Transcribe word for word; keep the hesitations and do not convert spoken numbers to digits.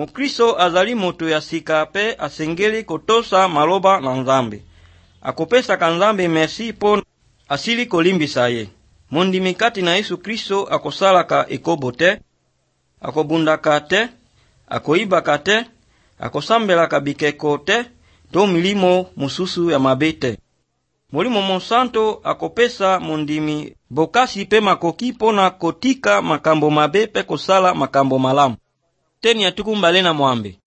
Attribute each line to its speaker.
Speaker 1: Mukristo azali moto ya sika pe asengeli kotosa maloba na Nzambe. Akopesa ka Nzambe merci po asili kolimbisa ye. Mondimi kati na Yesu Kristo akosalaka ekobote, akobundaka te, akoibaka te, akosambelaka bikeko te, to milimo mususu ya mabete. Molimo monsanto akopesa mondimi bokasi pe makoki pona kotika makambo mabe pe kosala makambo malamu. Teni atukumbale na mwambe.